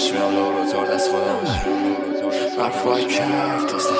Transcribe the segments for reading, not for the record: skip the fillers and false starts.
هرچی میام لو رو تار دست خودم برفای کف تاست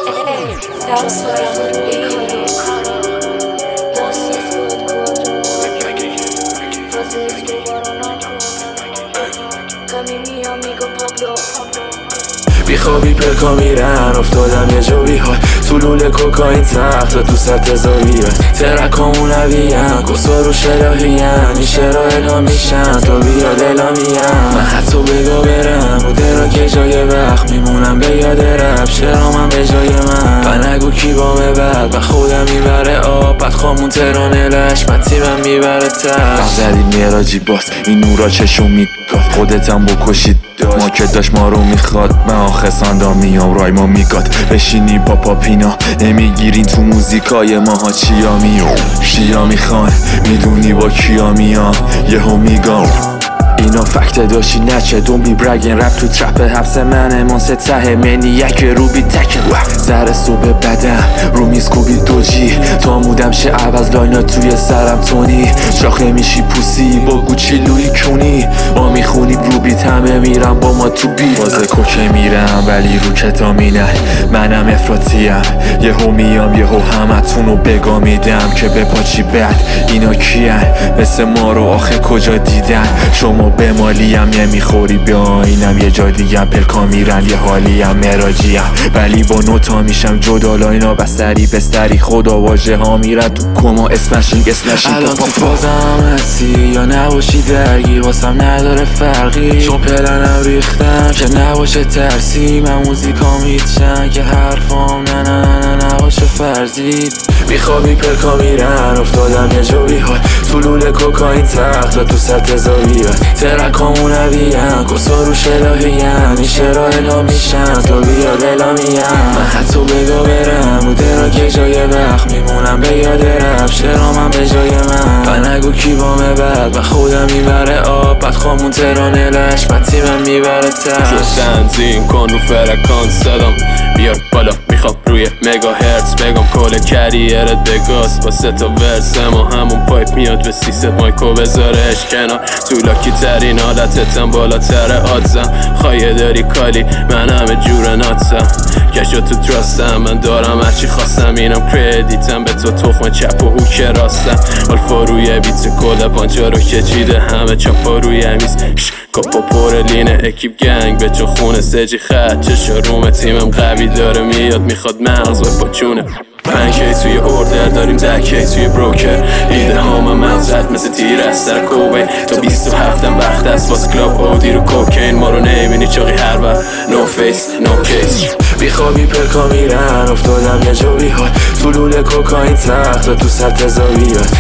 بیخوابی پلکا میرن افتادم یه جو بیحال سلول کوکاین تخت و تو سطح زاویت ترکامون اویین کسا رو شلاحین این شعرها الهام میشن تا بیاد الهامیم من حتی بگا برم رو درا که جای وقت میمونم به یاد رب شعرها من به جای من نگو کی بامه بعد من خودم میبره آب بعد خامون ترانه لش من تیمم میبره تش زدید میراجی باز این نورا چشون میگاد خودتم بکشید ما که داشت ما رو میخواد من آخه ساندا میام رای ما میگاد بشینی با پاپینا نمیگیرین تو موزیکای ماها چیا میام شیا میخوان میدونی با کیا میام یهو میگم اینا فکت داشتی نچه دون بی برگن رپ تو ترپ حبس منه منسه ته منی یک رو بی تکن زر صبح بدم رو میز کوبی دوجی تا مودم شه عوض لاینا توی سرم تونی شاخه میشی پوسی با گوچی لوی کونی ما میخونیم رو بیت همه میرم با ما تو بیت بازه کوکه میرم ولی رو کتامینه منم افراتیم یهو میام یهو همتونو بگا میدم که به پاچی بد اینا کیان مثل ما رو آخه کجا دیدن شما به مالیم یه میخوری به آینم یه جا دیگه پلکا میرن یه حالیم مراجیم ولی با نوتا میشم جدا لاینا بستری خدا واژه ها میرد تو کما اسمشینگ الان تو فازم هستی یا نباشی درگیر واسم نداره فرقی چون پلنم ریختم که نباشه ترسی من موزیکا میتشن که حرفام نه نباشه فرضی بیخوابی پلکا میرن افتادم یه جو بیحال سلول کوکاین تخت و تو سطح زاویت ترکامون اویین کسا رو شلاحین این شعرها الهام میشن تا بیاد الهامیم من حتی بگا برم رو درا که جای وقت میمونم به یاد رب شعرها من به جای من نگو کی بامه بعد من خودم میبره آب بعد خامون ترانه لش من تیمم میبره تش تنظیم کن رو فرکانس صدام بیار بالا میخوام روی مگا هرتز بگم کل کریرت بگاست با 3 تا ورس ما همون پایپ میاد به 300 مایکو بذارش کنار تو لاکی ترین حالتتم بالاتر آدزم خواهی داری کالی من همه جور ناتسم کشا تو تراستم من دارم هرچی خواستم اینم کردیتم به تو تخم چپ و هوک راستم الفا روی بیت کل پانچا رو که چیده همه چاپا روی میز کاپا پر لینه اکیپ گنگ به چه خونه سجی خط چشا روم تیمم قوی داره میاد میخواد مغز و پاچونه 5K توی اوردر داریم 10K توی بروکر ایده هامم مغزت مثل تیر از سر کوبین تا 27م وقت است واسه کلاب اودی رو کوکین ما رو نمیبینی چاقی هر وقت نو فیس نو کیس بیخوابی پلکا میرن افتادم یه جو بیحال سلول کوکاین تخت و تو سطح زاویت